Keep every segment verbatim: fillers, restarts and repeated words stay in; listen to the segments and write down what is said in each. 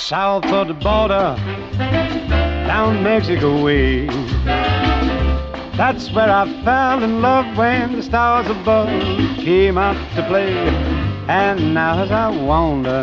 south of the border, down Mexico way. That's where I fell in love when the stars above came out to play. And now as I wander...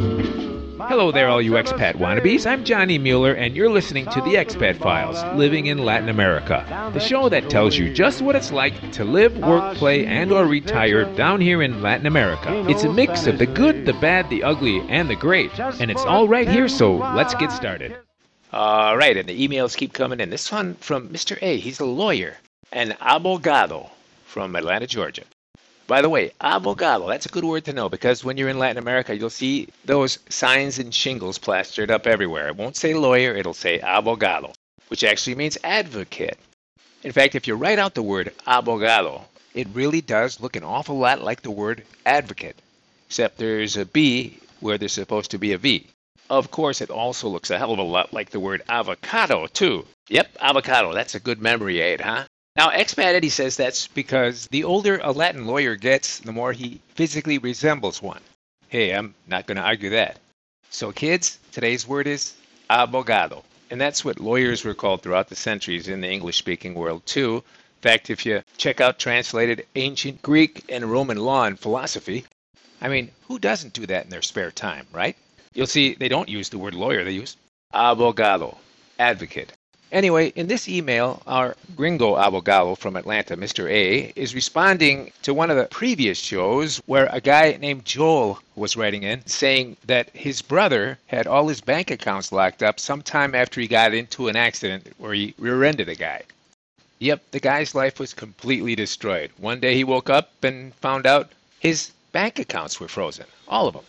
Hello there, all you expat wannabes. I'm Johnny Mueller, and you're listening to The Expat Files, Living in Latin America, the show that tells you just what it's like to live, work, play, and or retire down here in Latin America. It's a mix of the good, the bad, the ugly, and the great, and it's all right here, so let's get started. All right, and the emails keep coming in. This one from Mister A. He's a lawyer, an abogado from Atlanta, Georgia. By the way, abogado, that's a good word to know because when you're in Latin America, you'll see those signs and shingles plastered up everywhere. It won't say lawyer, it'll say abogado, which actually means advocate. In fact, if you write out the word abogado, it really does look an awful lot like the word advocate, except there's a B where there's supposed to be a V. Of course, it also looks a hell of a lot like the word avocado, too. Yep, avocado, that's a good memory aid, huh? Now, Expat Eddie says that's because the older a Latin lawyer gets, the more he physically resembles one. Hey, I'm not going to argue that. So, kids, today's word is abogado. And that's what lawyers were called throughout the centuries in the English-speaking world, too. In fact, if you check out translated ancient Greek and Roman law and philosophy, I mean, who doesn't do that in their spare time, right? You'll see they don't use the word lawyer, they use abogado, advocate. Anyway, in this email, our gringo abogado from Atlanta, Mister A, is responding to one of the previous shows where a guy named Joel was writing in saying that his brother had all his bank accounts locked up sometime after he got into an accident where he rear-ended a guy. Yep, the guy's life was completely destroyed. One day he woke up and found out his bank accounts were frozen, all of them.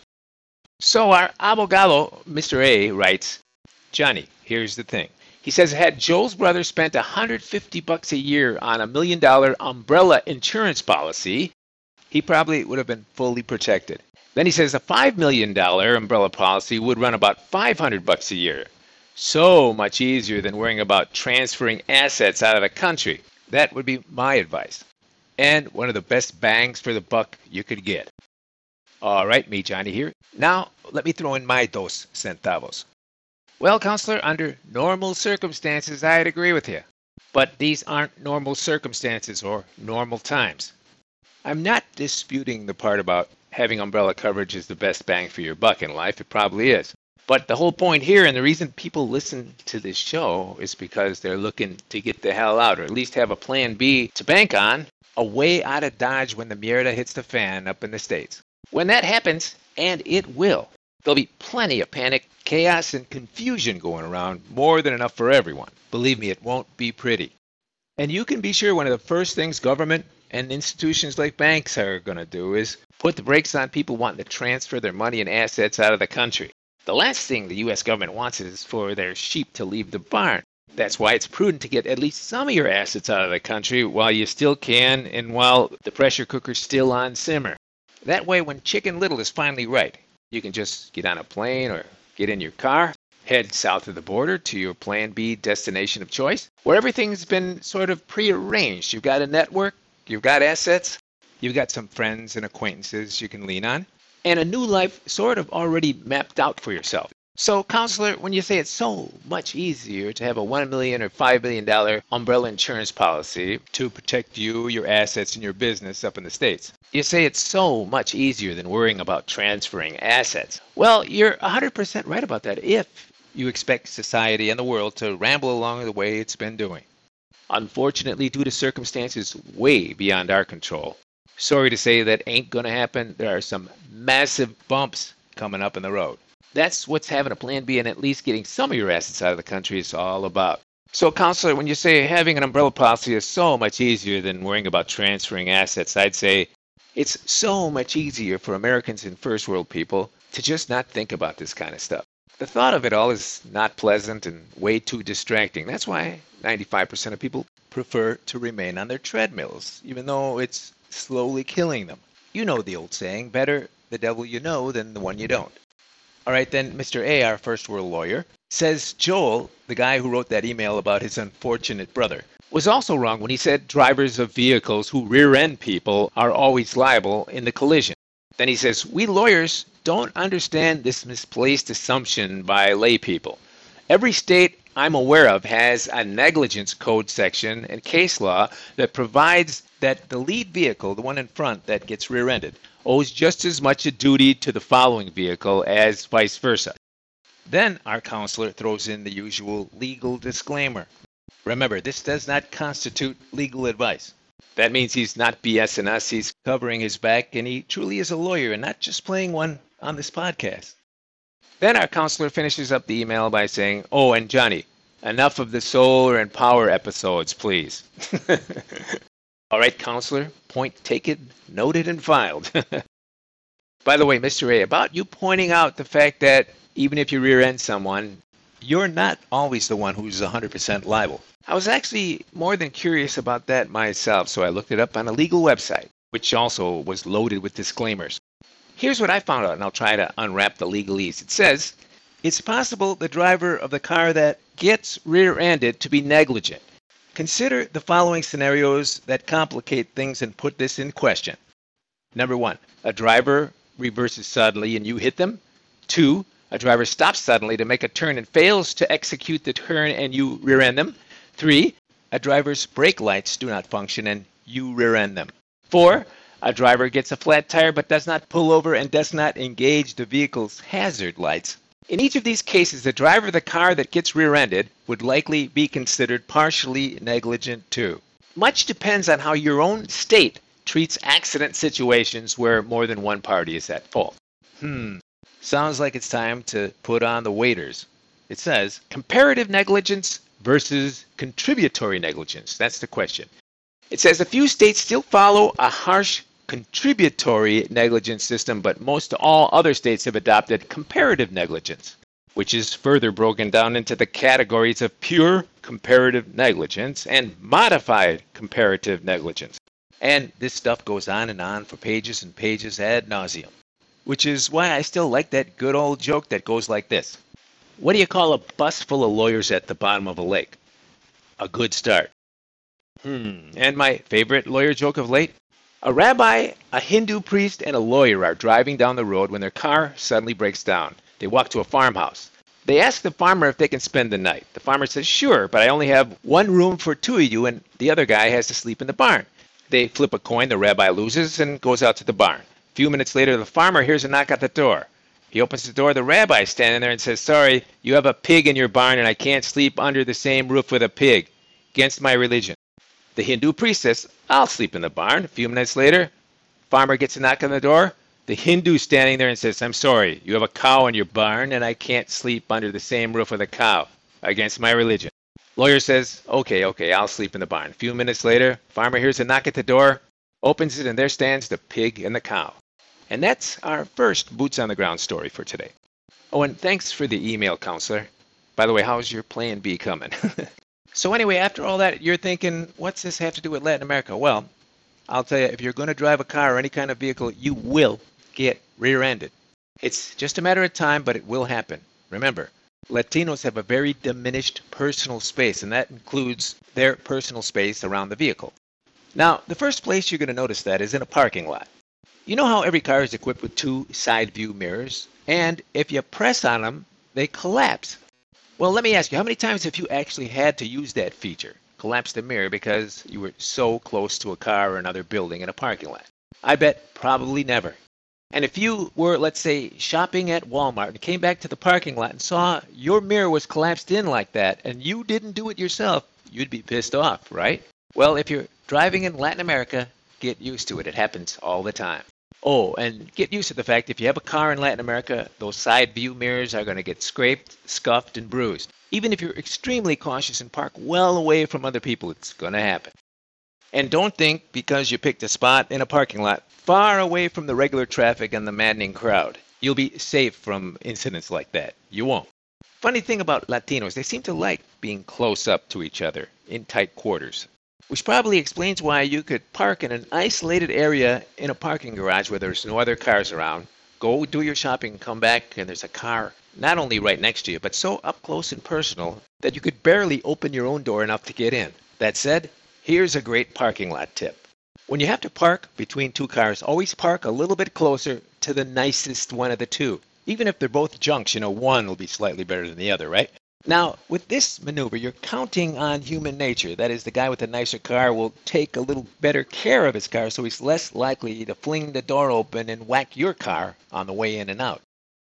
So our abogado, Mister A, writes, Johnny, here's the thing. He says, had Joel's brother spent one hundred fifty bucks a year on a million dollar umbrella insurance policy, he probably would have been fully protected. Then he says a five million dollar umbrella policy would run about five hundred bucks a year. So much easier than worrying about transferring assets out of the country. That would be my advice. And one of the best bangs for the buck you could get. All right, me, Johnny here. Now, let me throw in my dos centavos. Well, counselor, under normal circumstances, I'd agree with you. But these aren't normal circumstances or normal times. I'm not disputing the part about having umbrella coverage is the best bang for your buck in life. It probably is. But the whole point here, and the reason people listen to this show, is because they're looking to get the hell out, or at least have a plan B to bank on, a way out of Dodge when the mierda hits the fan up in the States. When that happens, and it will, there'll be plenty of panic, chaos, and confusion going around, more than enough for everyone. Believe me, it won't be pretty. And you can be sure one of the first things government and institutions like banks are going to do is put the brakes on people wanting to transfer their money and assets out of the country. The last thing the U S government wants is for their sheep to leave the barn. That's why it's prudent to get at least some of your assets out of the country while you still can and while the pressure cooker's still on simmer. That way, when Chicken Little is finally right, you can just get on a plane or get in your car, head south of the border to your Plan B destination of choice, where everything's been sort of prearranged. You've got a network, you've got assets, you've got some friends and acquaintances you can lean on, and a new life sort of already mapped out for yourself. So, counselor, when you say it's so much easier to have a one million dollars or five million dollars umbrella insurance policy to protect you, your assets, and your business up in the States, you say it's so much easier than worrying about transferring assets. Well, you're one hundred percent right about that if you expect society and the world to ramble along the way it's been doing. Unfortunately, due to circumstances way beyond our control, sorry to say that ain't going to happen. There are some massive bumps coming up in the road. That's what's having a plan B and at least getting some of your assets out of the country is all about. So, counselor, when you say having an umbrella policy is so much easier than worrying about transferring assets, I'd say it's so much easier for Americans and first world people to just not think about this kind of stuff. The thought of it all is not pleasant and way too distracting. That's why ninety-five percent of people prefer to remain on their treadmills, even though it's slowly killing them. You know the old saying, better the devil you know than the one you don't. All right, then, Mister A, our first world lawyer, says Joel, the guy who wrote that email about his unfortunate brother, was also wrong when he said drivers of vehicles who rear-end people are always liable in the collision. Then he says, we lawyers don't understand this misplaced assumption by lay people. Every state I'm aware of has a negligence code section and case law that provides that the lead vehicle, the one in front that gets rear-ended, owes just as much a duty to the following vehicle as vice versa. Then our counselor throws in the usual legal disclaimer. Remember, this does not constitute legal advice. That means he's not BSing us, he's covering his back, and he truly is a lawyer and not just playing one on this podcast. Then our counselor finishes up the email by saying, oh, and Johnny, enough of the solar and power episodes, please. All right, counselor, point taken, noted, and filed. By the way, Mister A, about you pointing out the fact that even if you rear-end someone, you're not always the one who's one hundred percent liable. I was actually more than curious about that myself, so I looked it up on a legal website, which also was loaded with disclaimers. Here's what I found out, and I'll try to unwrap the legalese. It says, it's possible the driver of the car that gets rear-ended to be negligent. Consider the following scenarios that complicate things and put this in question. Number one, a driver reverses suddenly and you hit them. Two, a driver stops suddenly to make a turn and fails to execute the turn and you rear-end them. Three, a driver's brake lights do not function and you rear-end them. Four, a driver gets a flat tire but does not pull over and does not engage the vehicle's hazard lights. In each of these cases, the driver of the car that gets rear-ended would likely be considered partially negligent too. Much depends on how your own state treats accident situations where more than one party is at fault. Hmm, sounds like it's time to put on the waders. It says, comparative negligence versus contributory negligence. That's the question. It says a few states still follow a harsh contributory negligence system, but most all other states have adopted comparative negligence, which is further broken down into the categories of pure comparative negligence and modified comparative negligence. And this stuff goes on and on for pages and pages ad nauseum, which is why I still like that good old joke that goes like this. What do you call a bus full of lawyers at the bottom of a lake? A good start. Hmm, and my favorite lawyer joke of late? A rabbi, a Hindu priest, and a lawyer are driving down the road when their car suddenly breaks down. They walk to a farmhouse. They ask the farmer if they can spend the night. The farmer says, sure, but I only have one room for two of you, and the other guy has to sleep in the barn. They flip a coin, the rabbi loses, and goes out to the barn. A few minutes later, the farmer hears a knock at the door. He opens the door, the rabbi is standing there and says, sorry, you have a pig in your barn, and I can't sleep under the same roof with a pig. Against my religion. The Hindu priest says, I'll sleep in the barn. A few minutes later, farmer gets a knock on the door. The Hindu standing there and says, I'm sorry, you have a cow in your barn and I can't sleep under the same roof with a cow. Against my religion. Lawyer says, okay, okay, I'll sleep in the barn. A few minutes later, farmer hears a knock at the door, opens it, and there stands the pig and the cow. And that's our first boots on the ground story for today. Oh, and thanks for the email, counselor. By the way, how's your plan B coming? So anyway, after all that, you're thinking, what's this have to do with Latin America? Well, I'll tell you, if you're going to drive a car or any kind of vehicle, you will get rear-ended. It's just a matter of time, but it will happen. Remember, Latinos have a very diminished personal space, and that includes their personal space around the vehicle. Now, the first place you're going to notice that is in a parking lot. You know how every car is equipped with two side view mirrors? And if you press on them, they collapse. Well, let me ask you, how many times have you actually had to use that feature, collapse the mirror, because you were so close to a car or another building in a parking lot? I bet probably never. And if you were, let's say, shopping at Walmart and came back to the parking lot and saw your mirror was collapsed in like that and you didn't do it yourself, you'd be pissed off, right? Well, if you're driving in Latin America, get used to it. It happens all the time. Oh, and get used to the fact if you have a car in Latin America, those side view mirrors are going to get scraped, scuffed, and bruised. Even if you're extremely cautious and park well away from other people, it's going to happen. And don't think because you picked a spot in a parking lot far away from the regular traffic and the maddening crowd, you'll be safe from incidents like that. You won't. Funny thing about Latinos, they seem to like being close up to each other in tight quarters. Which probably explains why you could park in an isolated area in a parking garage where there's no other cars around, go do your shopping and come back and there's a car not only right next to you, but so up close and personal that you could barely open your own door enough to get in. That said, here's a great parking lot tip. When you have to park between two cars, always park a little bit closer to the nicest one of the two. Even if they're both junks, you know, one will be slightly better than the other, right? Now, with this maneuver, you're counting on human nature. That is, the guy with the nicer car will take a little better care of his car, so he's less likely to fling the door open and whack your car on the way in and out.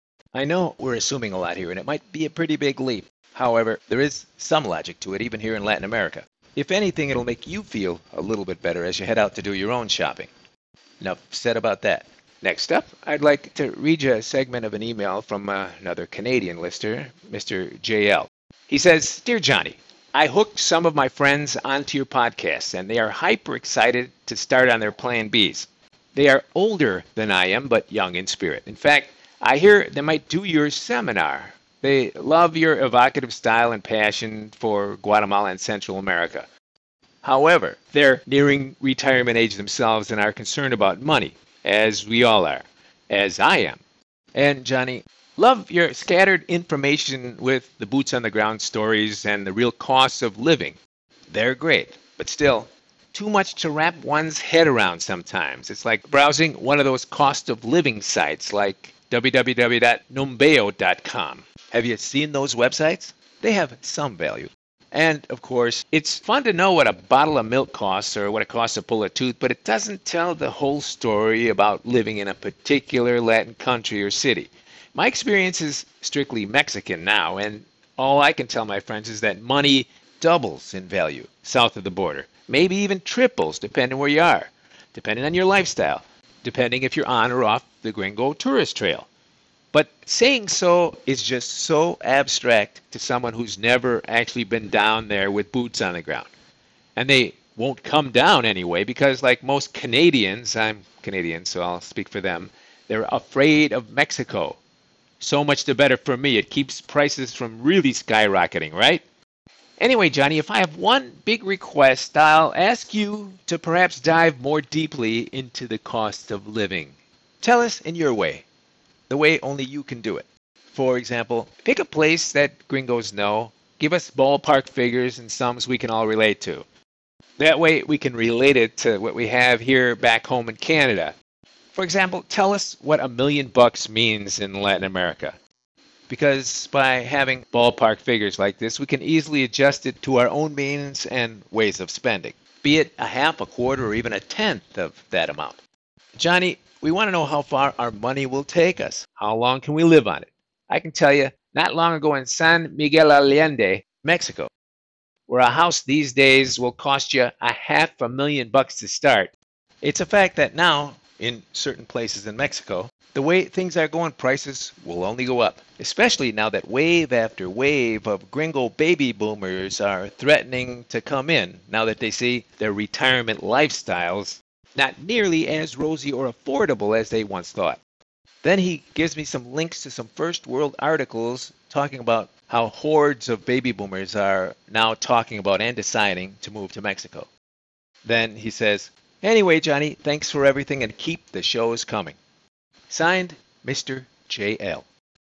I know we're assuming a lot here, and it might be a pretty big leap. However, there is some logic to it, even here in Latin America. If anything, it'll make you feel a little bit better as you head out to do your own shopping. Enough said about that. Next up, I'd like to read you a segment of an email from uh, another Canadian listener, Mister J L. He says, "Dear Johnny, I hooked some of my friends onto your podcast, and they are hyper excited to start on their Plan Bs. They are older than I am, but young in spirit. In fact, I hear they might do your seminar. They love your evocative style and passion for Guatemala and Central America. However, they're nearing retirement age themselves and are concerned about money, as we all are, as I am. And Johnny, love your scattered information with the boots on the ground stories and the real costs of living. They're great, but still, too much to wrap one's head around sometimes. It's like browsing one of those cost of living sites like w w w dot numbeo dot com. Have you seen those websites? They have some value. And, of course, it's fun to know what a bottle of milk costs or what it costs to pull a tooth, but it doesn't tell the whole story about living in a particular Latin country or city. My experience is strictly Mexican now, and all I can tell my friends is that money doubles in value south of the border, maybe even triples depending where you are, depending on your lifestyle, depending if you're on or off the Gringo tourist trail. But saying so is just so abstract to someone who's never actually been down there with boots on the ground. And they won't come down anyway because, like most Canadians, I'm Canadian, so I'll speak for them, they're afraid of Mexico. So much the better for me. It keeps prices from really skyrocketing, right? Anyway, Johnny, if I have one big request, I'll ask you to perhaps dive more deeply into the cost of living. Tell us in your way. The way only you can do it. For example, pick a place that gringos know, give us ballpark figures and sums we can all relate to. That way we can relate it to what we have here back home in Canada. For example, tell us what a million bucks means in Latin America. Because by having ballpark figures like this, we can easily adjust it to our own means and ways of spending, be it a half, a quarter, or even a tenth of that amount. Johnny, we want to know how far our money will take us. How long can we live on it? I can tell you, not long ago in San Miguel Allende, Mexico, where a house these days will cost you a half a million bucks to start. It's a fact that now, in certain places in Mexico, the way things are going, prices will only go up, especially now that wave after wave of gringo baby boomers are threatening to come in now that they see their retirement lifestyles not nearly as rosy or affordable as they once thought. Then he gives me some links to some first world articles talking about how hordes of baby boomers are now talking about and deciding to move to Mexico. Then he says, "Anyway, Johnny, thanks for everything and keep the shows coming." Signed, Mister J L.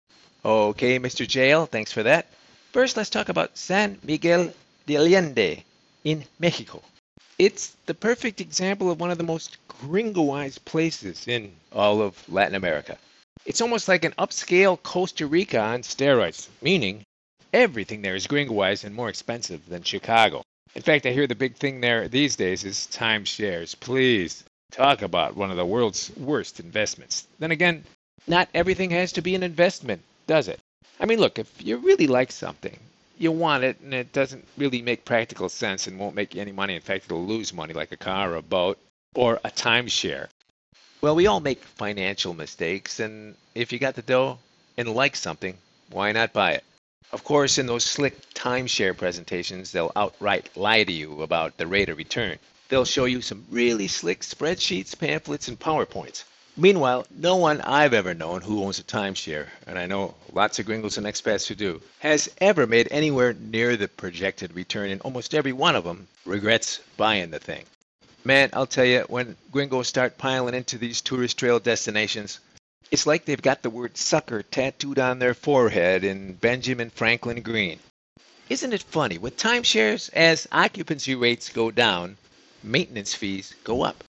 Okay, Mister J L, thanks for that. First, let's talk about San Miguel de Allende in Mexico. It's the perfect example of one of the most gringoized places in all of Latin America. It's almost like an upscale Costa Rica on steroids, meaning everything there is gringoized and more expensive than Chicago. In fact, I hear the big thing there these days is timeshares. Please, talk about one of the world's worst investments. Then again, not everything has to be an investment, does it? I mean, look, if you really like something, you want it, and it doesn't really make practical sense and won't make you any money. In fact, it'll lose money like a car or a boat or a timeshare. Well, we all make financial mistakes, and if you got the dough and like something, why not buy it? Of course, in those slick timeshare presentations, they'll outright lie to you about the rate of return. They'll show you some really slick spreadsheets, pamphlets, and PowerPoints. Meanwhile, no one I've ever known who owns a timeshare, and I know lots of gringos and expats who do, has ever made anywhere near the projected return, and almost every one of them regrets buying the thing. Man, I'll tell you, when gringos start piling into these tourist trail destinations, it's like they've got the word sucker tattooed on their forehead in Benjamin Franklin green. Isn't it funny? With timeshares, as occupancy rates go down, maintenance fees go up.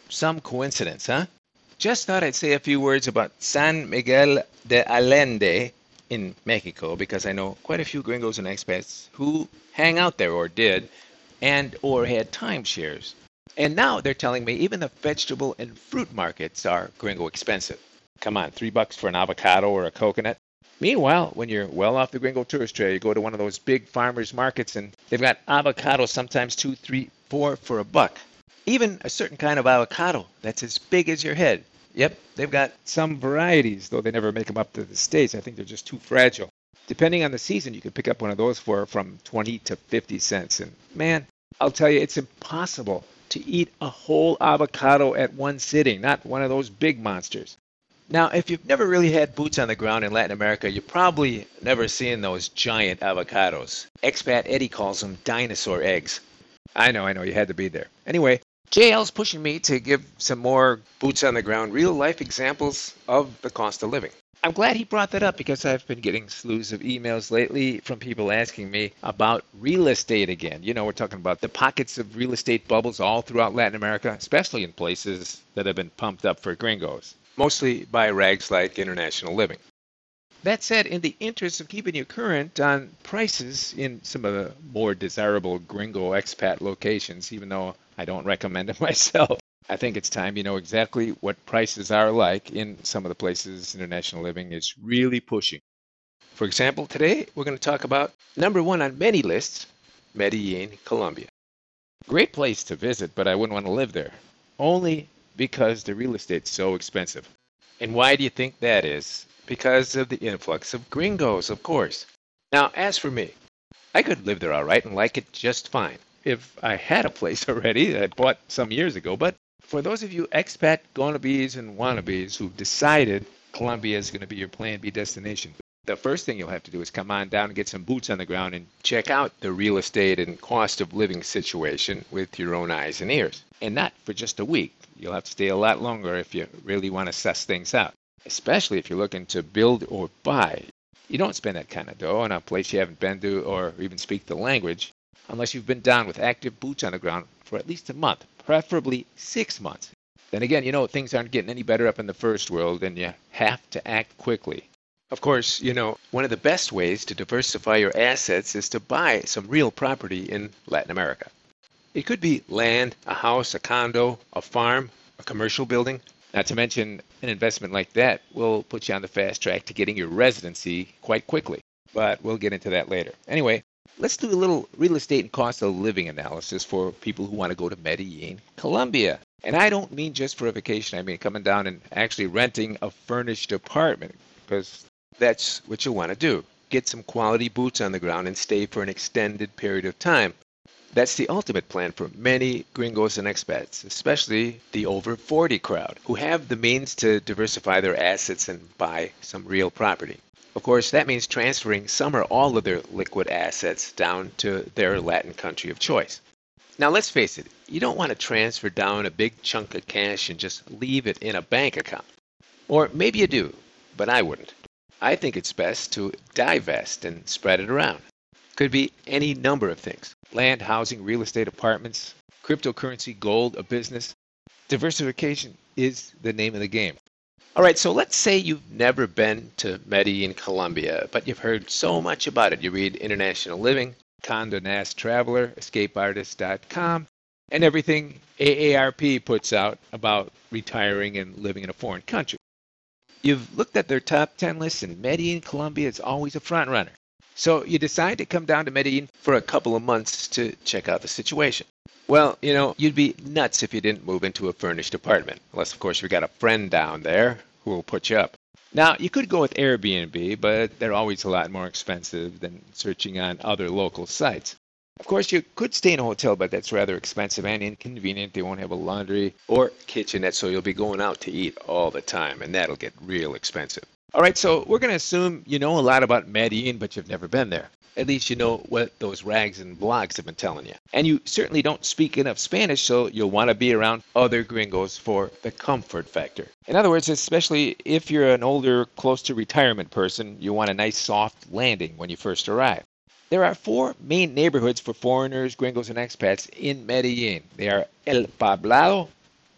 Some coincidence, huh? Just thought I'd say a few words about San Miguel de Allende in Mexico because I know quite a few gringos and expats who hang out there or did and or had timeshares. And now they're telling me even the vegetable and fruit markets are gringo expensive. Come on, three bucks for an avocado or a coconut. Meanwhile, when you're well off the gringo tourist trail, you go to one of those big farmers markets and they've got avocados sometimes two, three, four for a buck. Even a certain kind of avocado that's as big as your head. Yep, they've got some varieties, though they never make them up to the States. I think they're just too fragile. Depending on the season, you can pick up one of those for from twenty to fifty cents. And man, I'll tell you, it's impossible to eat a whole avocado at one sitting, not one of those big monsters. Now, if you've never really had boots on the ground in Latin America, you've probably never seen those giant avocados. Expat Eddie calls them dinosaur eggs. I know, I know, you had to be there. Anyway, J L's pushing me to give some more boots on the ground, real life examples of the cost of living. I'm glad he brought that up because I've been getting slews of emails lately from people asking me about real estate again. You know, we're talking about the pockets of real estate bubbles all throughout Latin America, especially in places that have been pumped up for gringos, mostly by rags like International Living. That said, in the interest of keeping you current on prices in some of the more desirable gringo expat locations, even though I don't recommend it myself, I think it's time you know exactly what prices are like in some of the places International Living is really pushing. For example, today we're going to talk about number one on many lists, Medellin, Colombia. Great place to visit, but I wouldn't want to live there, only because the real estate's so expensive. And why do you think that is? Because of the influx of gringos, of course. Now, as for me, I could live there all right and like it just fine if I had a place already that I bought some years ago. But for those of you expat gonnabes and wannabes who've decided Colombia is going to be your plan B destination, the first thing you'll have to do is come on down and get some boots on the ground and check out the real estate and cost of living situation with your own eyes and ears. And not for just a week. You'll have to stay a lot longer if you really want to suss things out, especially if you're looking to build or buy. You don't spend that kind of dough in a place you haven't been to or even speak the language unless you've been down with active boots on the ground for at least a month, preferably six months. Then again, you know, things aren't getting any better up in the first world and you have to act quickly. Of course, you know, one of the best ways to diversify your assets is to buy some real property in Latin America. It could be land, a house, a condo, a farm, a commercial building. Not to mention, an investment like that will put you on the fast track to getting your residency quite quickly. But we'll get into that later. Anyway, let's do a little real estate and cost of living analysis for people who want to go to Medellin, Colombia. And I don't mean just for a vacation. I mean coming down and actually renting a furnished apartment, because that's what you want to do. Get some quality boots on the ground and stay for an extended period of time. That's the ultimate plan for many gringos and expats, especially the over forty crowd, who have the means to diversify their assets and buy some real property. Of course, that means transferring some or all of their liquid assets down to their Latin country of choice. Now, let's face it, you don't want to transfer down a big chunk of cash and just leave it in a bank account. Or maybe you do, but I wouldn't. I think it's best to divest and spread it around. Could be any number of things. Land, housing, real estate, apartments, cryptocurrency, gold, a business. Diversification is the name of the game. All right, so let's say you've never been to Medellin, Colombia, but you've heard so much about it. You read International Living, Condé Nast Traveler, escape artist dot com, and everything A A R P puts out about retiring and living in a foreign country. You've looked at their top ten lists, and Medellin, Colombia is always a front runner. So you decide to come down to Medellin for a couple of months to check out the situation. Well, you know, you'd be nuts if you didn't move into a furnished apartment, unless, of course, you've got a friend down there who will put you up. Now, you could go with Airbnb, but they're always a lot more expensive than searching on other local sites. Of course, you could stay in a hotel, but that's rather expensive and inconvenient. They won't have a laundry or kitchenette, so you'll be going out to eat all the time, and that'll get real expensive. All right, so we're going to assume you know a lot about Medellin, but you've never been there. At least you know what those rags and blogs have been telling you. And you certainly don't speak enough Spanish, so you'll want to be around other gringos for the comfort factor. In other words, especially if you're an older, close to retirement person, you want a nice soft landing when you first arrive. There are four main neighborhoods for foreigners, gringos, and expats in Medellin. They are El Poblado,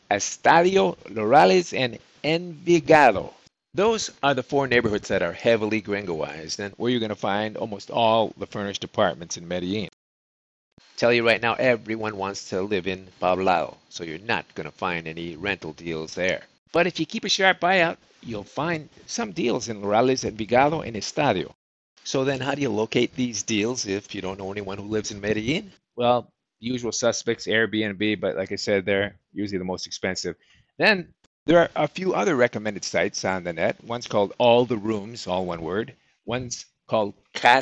Estadio, Lorales, and Envigado. Those are the four neighborhoods that are heavily gringoized and where you're going to find almost all the furnished apartments in Medellin. Tell you right now, everyone wants to live in Poblado, so you're not going to find any rental deals there. But if you keep a sharp eye out, you'll find some deals in Lorales, Envigado, and Estadio. So then how do you locate these deals if you don't know anyone who lives in Medellin? Well, usual suspects, Airbnb, but like I said, they're usually the most expensive. Then there are a few other recommended sites on the net. One's called All the Rooms, all one word. One's called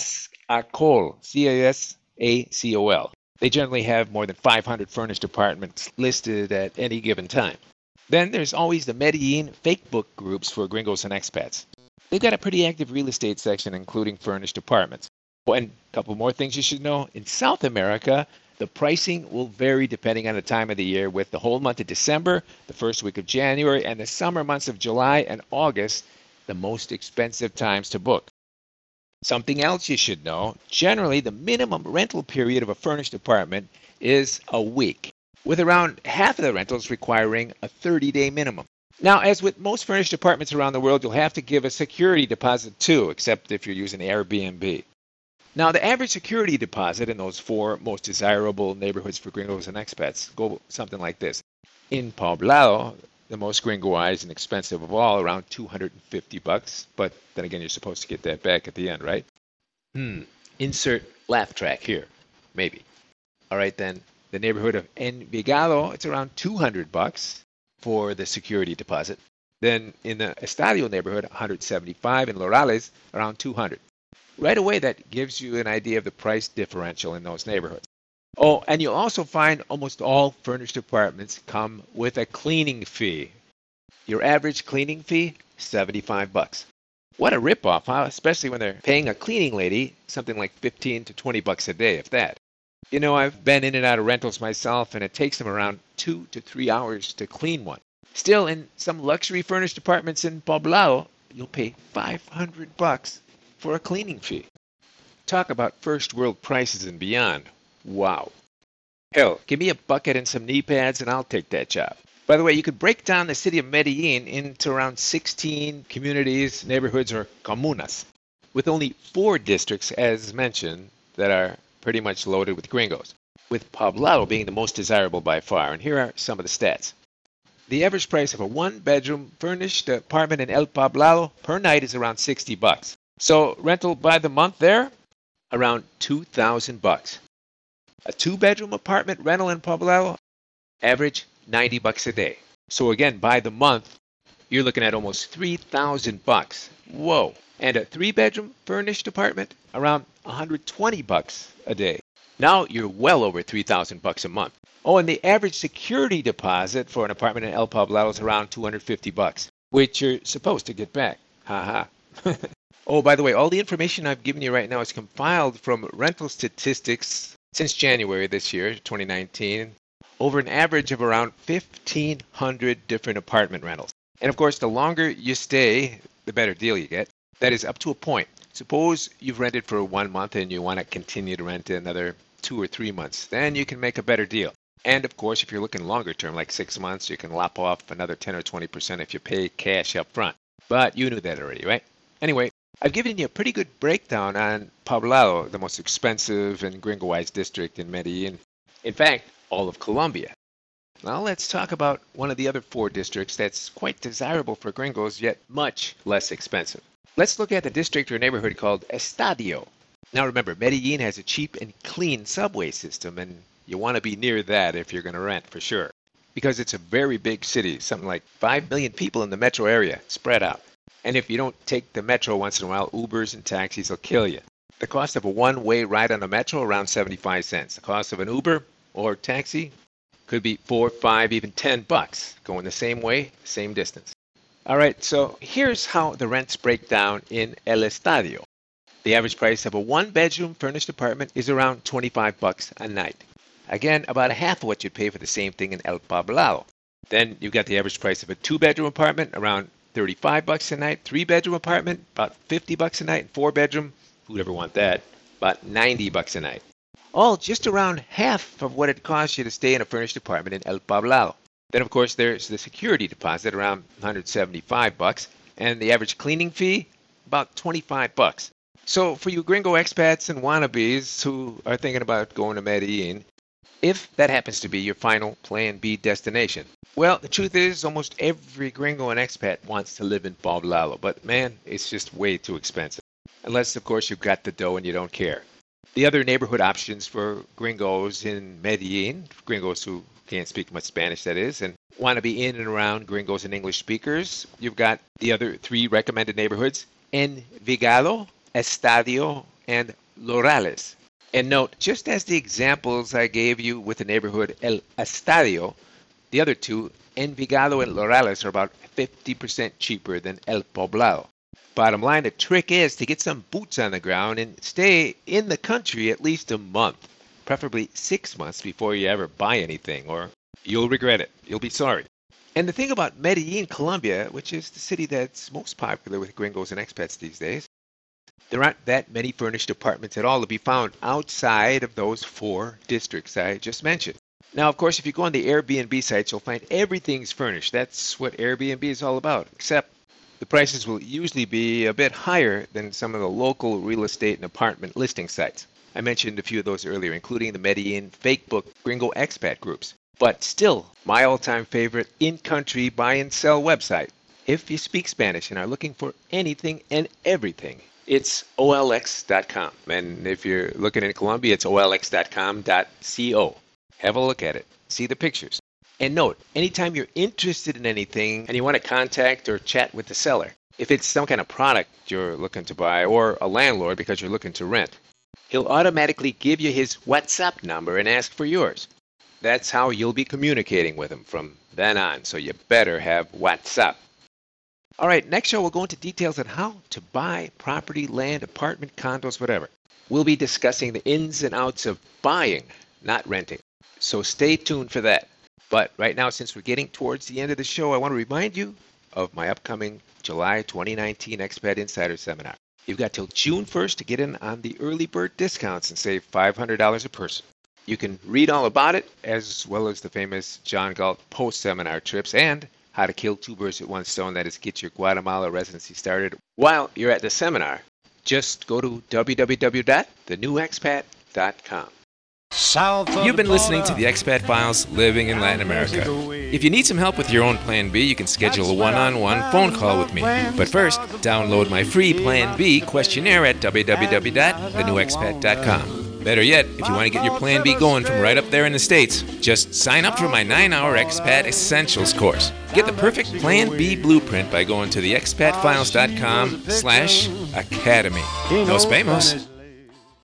Casacol, C A S A C O L. They generally have more than five hundred furnished apartments listed at any given time. Then there's always the Medellin fake book groups for gringos and expats. They've got a pretty active real estate section, including furnished apartments. Oh, and a couple more things you should know. In South America, the pricing will vary depending on the time of the year, with the whole month of December, the first week of January, and the summer months of July and August the most expensive times to book. Something else you should know, generally the minimum rental period of a furnished apartment is a week, with around half of the rentals requiring a thirty-day minimum. Now, as with most furnished apartments around the world, you'll have to give a security deposit too, except if you're using Airbnb. Now, the average security deposit in those four most desirable neighborhoods for gringos and expats go something like this. In Poblado, the most gringoized and expensive of all, around two hundred fifty bucks, but then again, you're supposed to get that back at the end, right? Hmm, insert laugh track here, maybe. All right, then, the neighborhood of Envigado, it's around two hundred bucks for the security deposit. Then in the Estadio neighborhood, one hundred seventy-five, in Lorales, around two hundred. Right away, that gives you an idea of the price differential in those neighborhoods. Oh, and you'll also find almost all furnished apartments come with a cleaning fee. Your average cleaning fee, seventy-five bucks. What a ripoff, huh? Especially when they're paying a cleaning lady something like fifteen to twenty bucks a day, if that. You know, I've been in and out of rentals myself, and it takes them around two to three hours to clean one. Still, in some luxury furnished apartments in Poblado, you'll pay five hundred bucks for a cleaning fee. Talk about first world prices and beyond. Wow. Hell, give me a bucket and some knee pads and I'll take that job. By the way, you could break down the city of Medellin into around sixteen communities, neighborhoods, or comunas, with only four districts, as mentioned, that are pretty much loaded with gringos, with Poblado being the most desirable by far. And here are some of the stats. The average price of a one-bedroom furnished apartment in El Poblado per night is around sixty bucks. So rental by the month there, around two thousand bucks. A two-bedroom apartment rental in Poblado, average ninety bucks a day. So again, by the month, you're looking at almost three thousand bucks. Whoa. And a three-bedroom furnished apartment, around one hundred twenty bucks a day. Now you're well over three thousand bucks a month. Oh, and the average security deposit for an apartment in El Poblado is around two hundred fifty bucks, which you're supposed to get back. Ha ha. Oh, by the way, all the information I've given you right now is compiled from rental statistics since January this year, twenty nineteen, over an average of around fifteen hundred different apartment rentals. And of course, the longer you stay, the better deal you get. That is up to a point. Suppose you've rented for one month and you want to continue to rent another two or three months. Then you can make a better deal. And of course, if you're looking longer term, like six months, you can lop off another ten or twenty percent if you pay cash up front. But you knew that already, right? Anyway, I've given you a pretty good breakdown on Poblado, the most expensive and gringoized district in Medellin. In fact, all of Colombia. Now let's talk about one of the other four districts that's quite desirable for gringos, yet much less expensive. Let's look at the district or neighborhood called Estadio. Now remember, Medellin has a cheap and clean subway system, and you want to be near that if you're going to rent for sure. Because it's a very big city, something like five million people in the metro area, spread out. And if you don't take the metro once in a while, Ubers and taxis will kill you. The cost of a one-way ride on the metro, around seventy-five cents. The cost of an Uber or taxi could be four, five, even ten bucks, going the same way, same distance. All right, so here's how the rents break down in El Estadio. The average price of a one-bedroom furnished apartment is around twenty-five bucks a night. Again, about half of what you'd pay for the same thing in El Poblado. Then you've got the average price of a two-bedroom apartment, around thirty-five bucks a night. Three-bedroom apartment, about fifty bucks a night. And four-bedroom, who'd ever want that, about ninety bucks a night. All just around half of what it costs you to stay in a furnished apartment in El Poblado. Then, of course, there's the security deposit, around one hundred seventy-five bucks, and the average cleaning fee, about twenty-five bucks. So for you gringo expats and wannabes who are thinking about going to Medellin, if that happens to be your final Plan B destination, well, the truth is almost every gringo and expat wants to live in Poblado, but man, it's just way too expensive. Unless, of course, you've got the dough and you don't care. The other neighborhood options for gringos in Medellin, gringos who can't speak much Spanish, that is, and want to be in and around gringos and English speakers, you've got the other three recommended neighborhoods, Envigado, Estadio, and Lorales. And note, just as the examples I gave you with the neighborhood El Estadio, the other two, Envigado and Lorales, are about fifty percent cheaper than El Poblado. Bottom line, the trick is to get some boots on the ground and stay in the country at least a month, preferably six months before you ever buy anything, or you'll regret it. You'll be sorry. And the thing about Medellin, Colombia, which is the city that's most popular with gringos and expats these days, there aren't that many furnished apartments at all to be found outside of those four districts I just mentioned. Now, of course, if you go on the Airbnb sites, you'll find everything's furnished. That's what Airbnb is all about, except the prices will usually be a bit higher than some of the local real estate and apartment listing sites. I mentioned a few of those earlier, including the Medellin fake book Gringo Expat groups. But still, my all-time favorite in-country buy and sell website. If you speak Spanish and are looking for anything and everything, it's O L X dot com. And if you're looking in Colombia, it's O L X dot com dot co. Have a look at it. See the pictures. And note, anytime you're interested in anything and you want to contact or chat with the seller, if it's some kind of product you're looking to buy or a landlord because you're looking to rent, he'll automatically give you his WhatsApp number and ask for yours. That's how you'll be communicating with him from then on, so you better have WhatsApp. All right, next show we'll go into details on how to buy property, land, apartment, condos, whatever. We'll be discussing the ins and outs of buying, not renting. So stay tuned for that. But right now, since we're getting towards the end of the show, I want to remind you of my upcoming July twenty nineteen Expat Insider Seminar. You've got till June first to get in on the early bird discounts and save five hundred dollars a person. You can read all about it, as well as the famous John Galt post-seminar trips and how to kill two birds with one stone, that is, get your Guatemala residency started while you're at the seminar. Just go to w w w dot the new expat dot com. You've been listening to the Expat Files, Living in Latin America. If you need some help with your own Plan B, you can schedule a one-on-one phone call with me. But first, download my free Plan B questionnaire at w w w dot the new expat dot com. Better yet, if you want to get your Plan B going from right up there in the States, just sign up for my nine-hour Expat Essentials course. Get the perfect Plan B blueprint by going to the expat files dot com slash academy. Nos vemos.